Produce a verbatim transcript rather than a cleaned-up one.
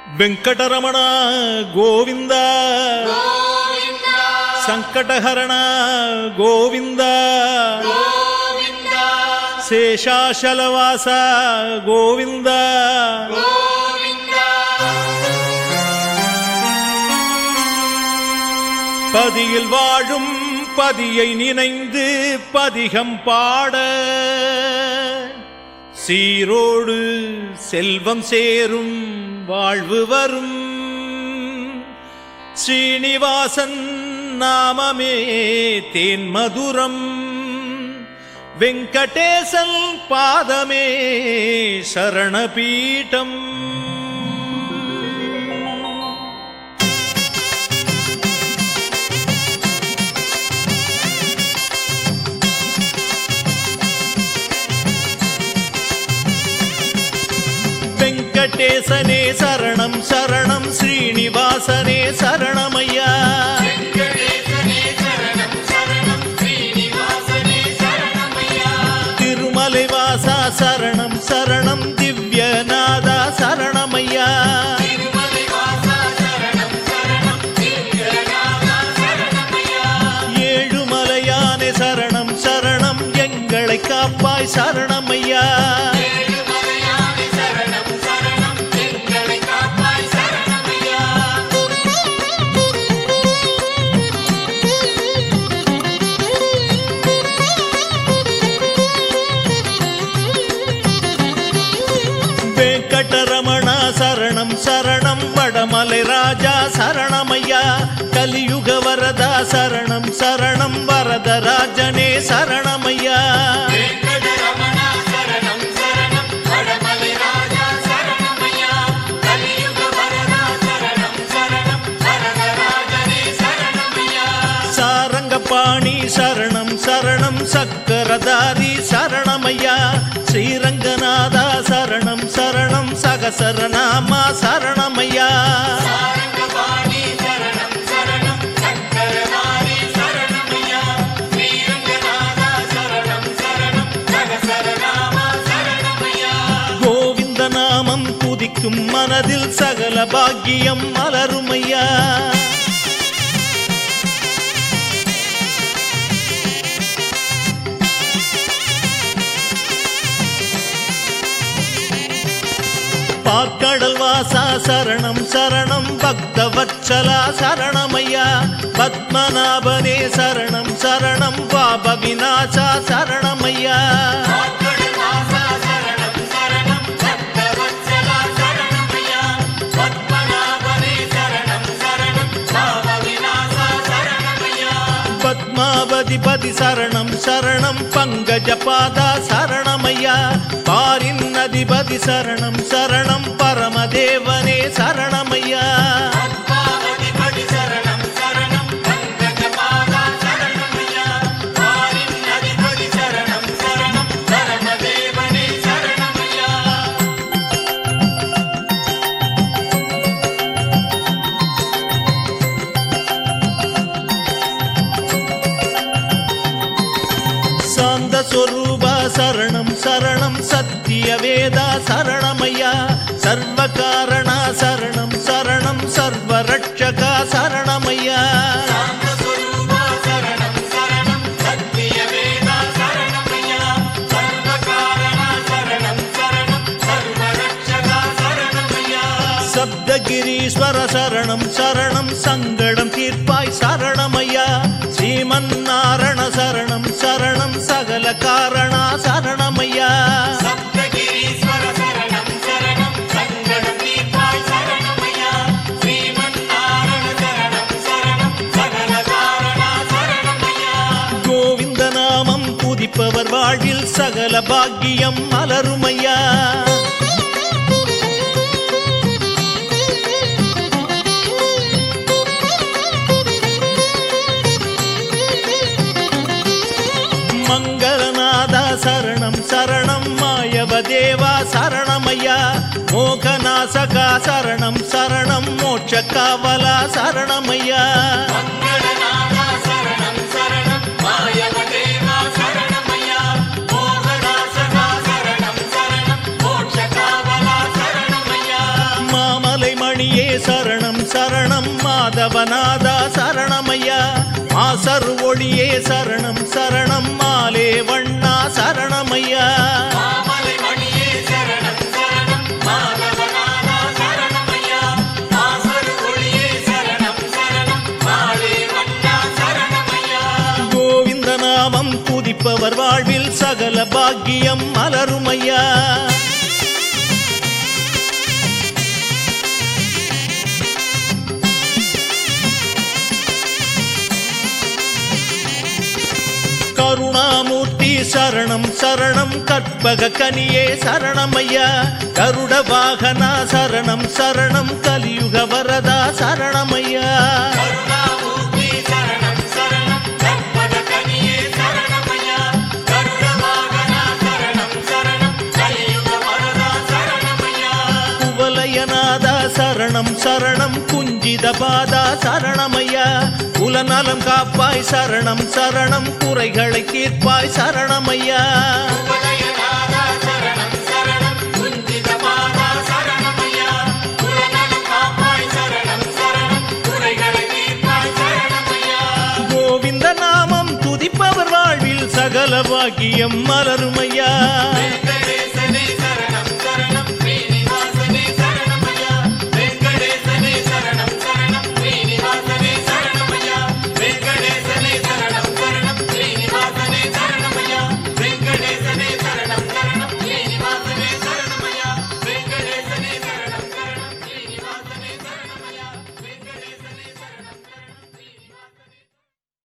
వెంకటరమణ గోవింద సంకటహరణ గోవింద శేషాచలవాస గోవింద பதியில் வாழும் பதியை நினைந்து பதிகம் பாட சீரோடு செல்வம் சேரும் வாழ்வு வரும் ஸ்ரீனிவாசன் நாமமே தேன் மதுரம் வெங்கடேசன் பாதமே சரணபீடம் வெங்கடேசனே சரணம் சரணம் ஸ்ரீனிவாசனே சரணமையா திருமலை வாசா சரணம் சரணம் திவ்யநாதா சரணமையா ஏழுமலையானே சரணம் சரணம் எங்களை காப்பாய் சரணமையா வெங்கடரமணா சரணம் சரணம் வடமலை ராஜா சரணமையா கலியுக வரதா சரணம் சரணம் வரதராஜனே சரணமையா சாரங்கபாணி சரணம் சரணம் சக்கரதாரி சரணமையா ஸ்ரீரங்கநாதா சரணம் சரணம் சகசரநாமா சரணமையா கோவிந்த நாமம் துதிக்கும் மனதில் சகல பாக்கியம் மலருமையா பாக்கடல் வாசா சரணம் சரணம் பக்தவத்சலா சரணமையா பத்மநாபனே சரணம் சரணம் பாப விநாசா சரணமையா பத்மாவதிபதி சரணம் சரணம் பங்கஜபாதா சரணமையா பாரின் அதிபதி சரணம் சரணம் பரமதேவனே சரணமையா சாந்த சொரூபா சரணம் சரணம் சத்திய வேதா சரணமையா சர்வ காரணா சரணம் சரணம் சர்வ ரட்சகா சரணமையா சப்தகிரீஸ்வர சரணம் சரணம் சங்கடம் தீர்ப்பாய் சரணமையா ஸ்ரீமன்னாராயண சரணம் சரணம் சகல காரணா சரணமையா சப்தகிரீஸ்வர சரணம் சரணம் சங்கடம் தீர்ப்பாய் சரணமையா ஸ்ரீமன்னாராயண சரணம் சரணம் சகல காரணா சரணமையா கோவிந்த நாமம் துதிப்பவர் வாழ்வில் சகல பாக்கியம் மலருமையா மங்களநாதா சரணம் சரணம் மாயவதேவா சரணமையா மோகநாசகா சரணம் சரணம் மோட்ச காவலா சரணமையா மாமலை மணி மாதவநாதா சரணமையா மாசரு ஒளியே சரணம் சரணம் மாலே வண்ணா சரணமையா கோவிந்த நாமம் துதிப்பவர் வாழ்வில் சகல பாக்கியம் மலருமையா கருணாமூர்த்தி சரணம் சரணம் கற்பக கனியே சரணமையா கருட வாகனா சரணம் சரணம் கலியுக வரதா சரணமையா குவலயநாதா சரணம் சரணம் குஞ்சித பாதா சரணமையா குலநலம் காப்பாய் சரணம் சரணம் குறைகளை தீர்ப்பாய் சரணமையா கோவிந்த நாமம் துதிப்பவர் வாழ்வில் சகல பாக்கியம் மலருமையா.